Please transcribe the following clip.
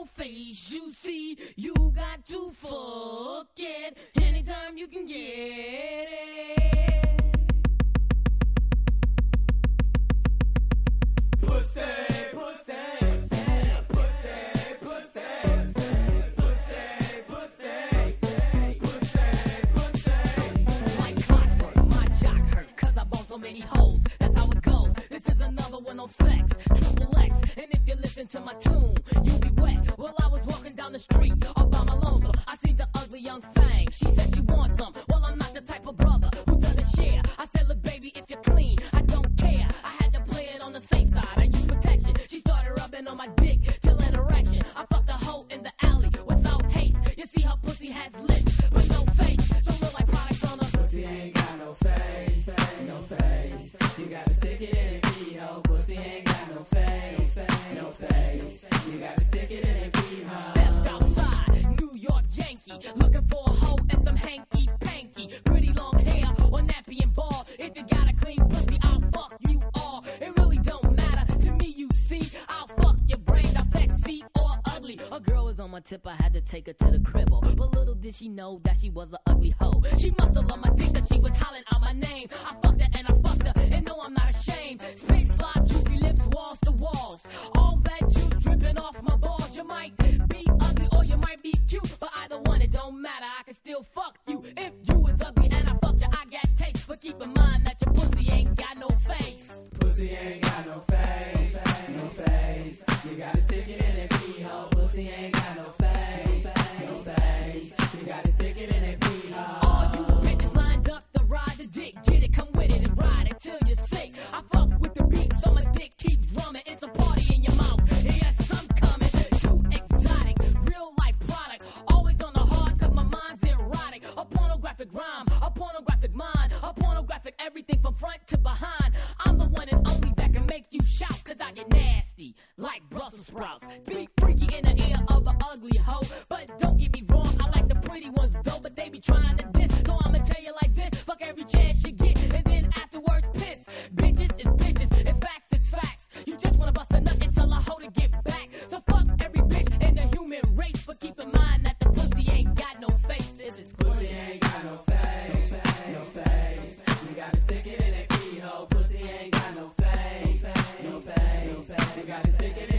no face. You see, you got to fuck it anytime you can get it. Pussy, pussy, pussy, pussy, pussy, pussy, pussy, pussy. Like clockwork, my jock hurt, cause I bought so many hoes. That's how it goes. This is another one on sex, triple X. And if you listen to my tune, you'll be wet. Well, I was walking down the street, all by my lonesome. I seen the ugly young thing. She said she wants some. Well, I'm not the type of brother who doesn't share. I said, look, baby, if you're clean, I don't care. I had to play it on the safe side. I use protection. She started rubbing on my dick till an erection. I fucked a hoe in the alley without hate. You see, her pussy has lips, but no face. So look like products on her. Pussy ain't got no face, no face. You gotta stick it in a pee-hole. Pussy ain't got no face, no face. You gotta stick it in a pee-hole. Stepped outside, New York Yankee, looking for a hoe and some hanky-panky. Pretty long hair or nappy and bald. If you got a clean pussy, I'll fuck you all. It really don't matter to me, you see. I'll fuck your brain out sexy or ugly. A girl was on my tip, I had to take her to the cribble. But little did she know that she was an ugly hoe. She must have loved my dick cause she was hollering out my name. I fucked her and I fucked her, and no, I'm not ashamed. Spit, slide, juicy lips, walls to walls. All that juice dripping off my balls. You might be ugly or you might be cute, but either one, it don't matter. I can still fuck you. If you was ugly and I fucked you, I got taste. But keep in mind that your pussy ain't got no face. Pussy ain't got no face, no face. You gotta stick it in a pee-hole. Pussy ain't got no face, no face. You gotta stick it in a pee-hole. All you bitches lined up to ride the dick. Get it, come with it and ride it till you're sick. I fuck with the beat, so my dick keep drumming. It's a party in your mouth. Yes, I'm coming. Too exotic, real life product. Always on the hard cause my mind's erotic. A pornographic rhyme, a pornographic mind, a pornographic everything from front to behind. I'm the one and only that can make you shout cause I get nasty like Brussels sprouts. Speak freaky in the ear of an ugly hoe. But don't get me wrong, I like the pretty ones though. But they be trying to diss, so I'ma tell you like this. Fuck every chance you get and then afterwards piss. Bitches is bitches and facts is facts. You just wanna bust a nut until I hold it get back. So fuck every bitch in the human race. But keep in mind that the pussy ain't got no face. It's Pussy ain't got no face, no face. You gotta stick it in a pee-hole. Pussy ain't got no face, no face. You gotta stick it